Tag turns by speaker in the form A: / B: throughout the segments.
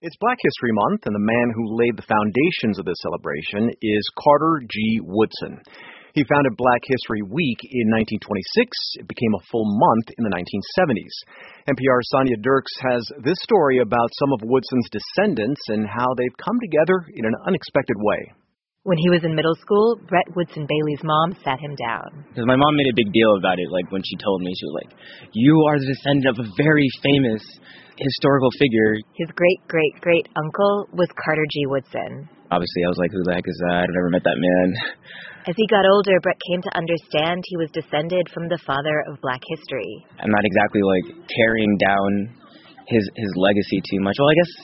A: It's Black History Month, and the man who laid the foundations of this celebration is Carter G. Woodson. He founded Black History Week in 1926. It became a full month in the 1970s. NPR's Sonia Dirks has this story about some of Woodson's descendants and how they've come together in an unexpected way.
B: When he was in middle school, Brett Woodson Bailey's mom sat him down.
C: Because my mom made a big deal about it, like when she told me, she was like, "You are the descendant of a very famous historical figure."
B: His great-great-great uncle was Carter G. Woodson.
C: Obviously, I was like, who the heck is that? I've never met that man.
B: As he got older, Brett came to understand he was descended from the father of Black history.
C: I'm not exactly like carrying down his legacy too much. Well, I guess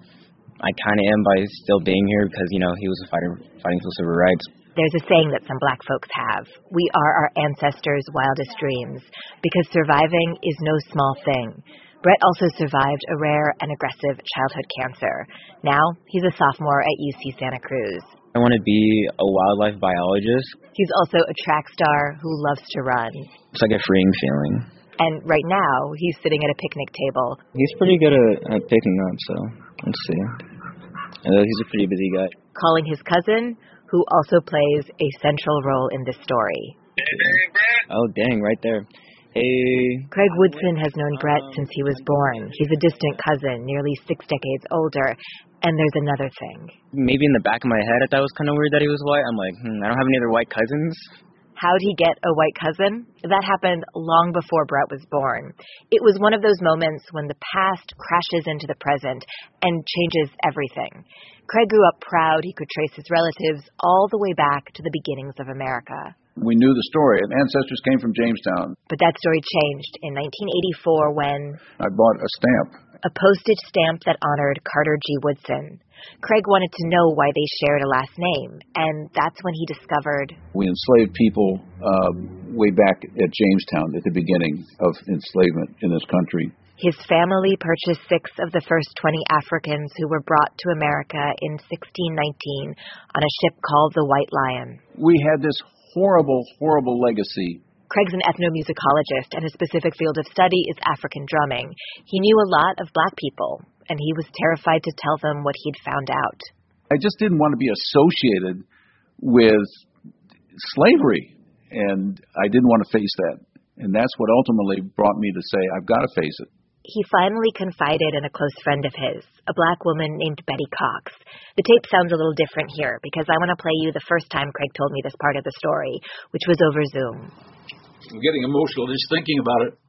C: I kind of am by still being here because, you know, he was fighting for civil rights.
B: There's a saying that some Black folks have: we are our ancestors' wildest dreams, because surviving is no small thing. Brett also survived a rare and aggressive childhood cancer. Now, he's a sophomore at UC Santa Cruz.
C: I want to be a wildlife biologist.
B: He's also a track star who loves to run.
C: It's like a freeing feeling.
B: And right now, he's sitting at a picnic table.
C: He's pretty good at picking up, so let's see. He's a pretty busy guy.
B: Calling his cousin, who also plays a central role in this story.
C: Oh, dang, right there. Hey.
B: Craig Woodson has known Brett since he was born. He's a distant cousin, nearly 6 decades older. And there's another thing.
C: Maybe in the back of my head I thought it was kind of weird that he was white. I'm like, I don't have any other white cousins.
B: How'd he get a white cousin? That happened long before Brett was born. It was one of those moments when the past crashes into the present and changes everything. Craig grew up proud he could trace his relatives all the way back to the beginnings of America.
D: We knew the story. Ancestors came from Jamestown.
B: But that story changed in 1984 when
D: I bought a stamp.
B: A postage stamp that honored Carter G. Woodson. Craig wanted to know why they shared a last name, and that's when he discovered
D: we enslaved people way back at Jamestown at the beginning of enslavement in this country.
B: His family purchased 6 of the first 20 Africans who were brought to America in 1619 on a ship called the White Lion.
D: We had this horrible legacy.
B: Craig's an ethnomusicologist, and his specific field of study is African drumming. He knew a lot of Black people, and he was terrified to tell them what he'd found out.
D: I just didn't want to be associated with slavery, and I didn't want to face that. And that's what ultimately brought me to say, I've got to face it.
B: He finally confided in a close friend of his, a Black woman named Betty Cox. The tape sounds a little different here because I want to play you the first time Craig told me this part of the story, which was over Zoom.
E: I'm getting emotional just thinking about it.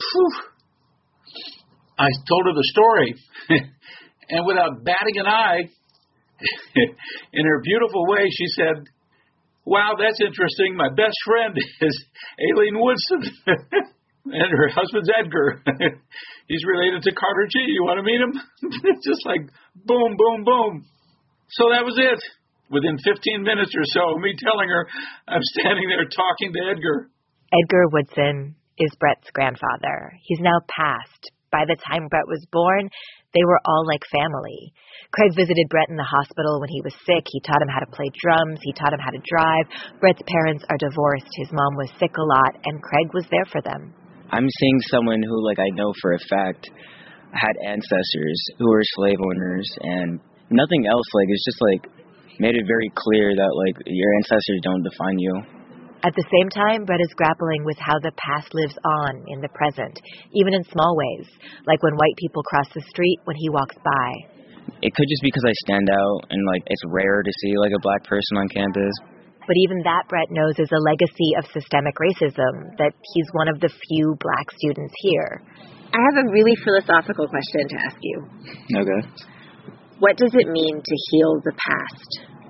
E: I told her the story, and without batting an eye, in her beautiful way, she said, "Wow, that's interesting. My best friend is Aileen Woodson." And her husband's Edgar. He's related to Carter G. You want to meet him? Just like boom, boom, boom. So that was it. Within 15 minutes or so, me telling her I'm standing there talking to Edgar.
B: Edgar Woodson is Brett's grandfather. He's now passed. By the time Brett was born, they were all like family. Craig visited Brett in the hospital when he was sick. He taught him how to play drums. He taught him how to drive. Brett's parents are divorced. His mom was sick a lot, and Craig was there for them.
C: I'm seeing someone who, like, I know for a fact had ancestors who were slave owners, and nothing else. Like, it's just, like, made it very clear that, like, your ancestors don't define you.
B: At the same time, Brett is grappling with how the past lives on in the present, even in small ways, like when white people cross the street when he walks by.
C: It could just be because I stand out, and, like, it's rare to see, like, a Black person on campus.
B: But even that, Brett knows, is a legacy of systemic racism, that he's one of the few Black students here. I have a really philosophical question to ask you.
C: Okay.
B: What does it mean to heal the past?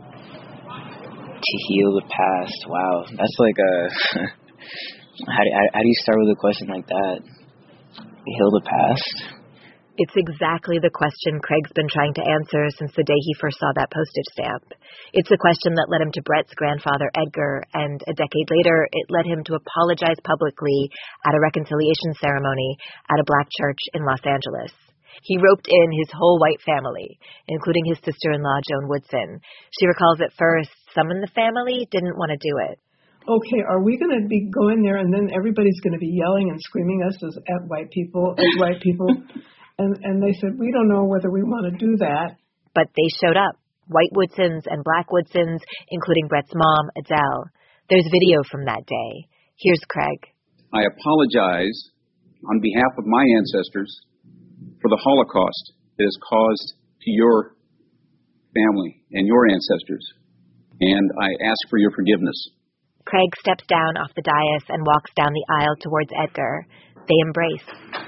C: To heal the past? Wow. That's like a... how do you start with a question like that? Heal the past?
B: It's exactly the question Craig's been trying to answer since the day he first saw that postage stamp. It's a question that led him to Brett's grandfather, Edgar, and a decade later, it led him to apologize publicly at a reconciliation ceremony at a Black church in Los Angeles. He roped in his whole white family, including his sister-in-law, Joan Woodson. She recalls at first some in the family didn't want to do it.
F: Okay, are we going to be going there and then everybody's going to be yelling and screaming us at white people? And they said, we don't know whether we want to do that.
B: But they showed up, white Woodsons and black Woodsons, including Brett's mom, Adele. There's video from that day. Here's Craig.
G: I apologize on behalf of my ancestors for the Holocaust it has caused to your family and your ancestors, and I ask for your forgiveness.
B: Craig steps down off the dais and walks down the aisle towards Edgar. They embrace.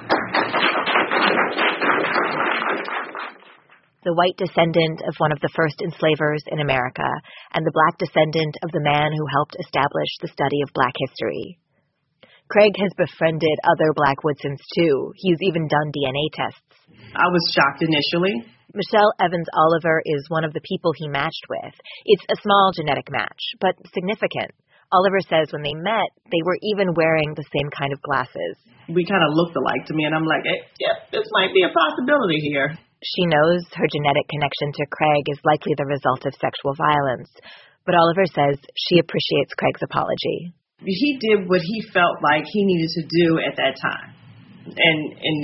B: The white descendant of one of the first enslavers in America, and the black descendant of the man who helped establish the study of black history. Craig has befriended other black Woodsons, too. He's even done DNA tests.
H: I was shocked initially.
B: Michelle Evans Oliver is one of the people he matched with. It's a small genetic match, but significant. Oliver says when they met, they were even wearing the same kind of glasses.
H: We kind of looked alike to me, and I'm like, yep, this might be a possibility here.
B: She knows her genetic connection to Craig is likely the result of sexual violence, but Oliver says she appreciates Craig's apology.
H: He did what he felt like he needed to do at that time. And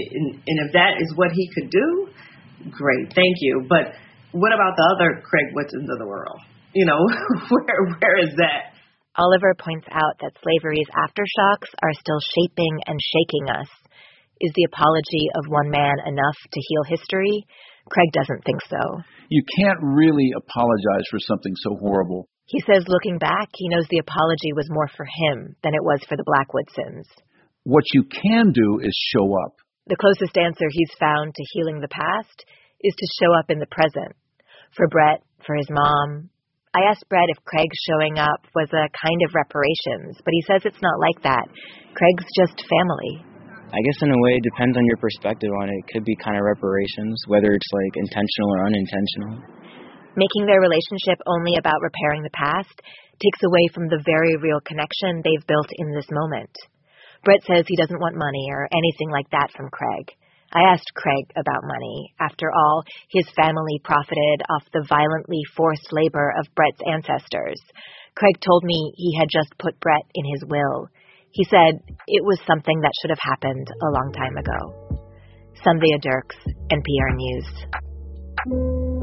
H: if that is what he could do, great, thank you. But what about the other Craig Woodsons of the world? You know, where is that?
B: Oliver points out that slavery's aftershocks are still shaping and shaking us. Is the apology of one man enough to heal history? Craig doesn't think so.
D: You can't really apologize for something so horrible.
B: He says looking back, he knows the apology was more for him than it was for the black Woodsons.
D: What you can do is show up.
B: The closest answer he's found to healing the past is to show up in the present. For Brett, for his mom. I asked Brett if Craig's showing up was a kind of reparations, but he says it's not like that. Craig's just family.
C: I guess in a way it depends on your perspective on it. It could be kind of reparations, whether it's like intentional or unintentional.
B: Making their relationship only about repairing the past takes away from the very real connection they've built in this moment. Brett says he doesn't want money or anything like that from Craig. I asked Craig about money. After all, his family profited off the violently forced labor of Brett's ancestors. Craig told me he had just put Brett in his will. He said it was something that should have happened a long time ago. Sandhya Dirks, NPR News.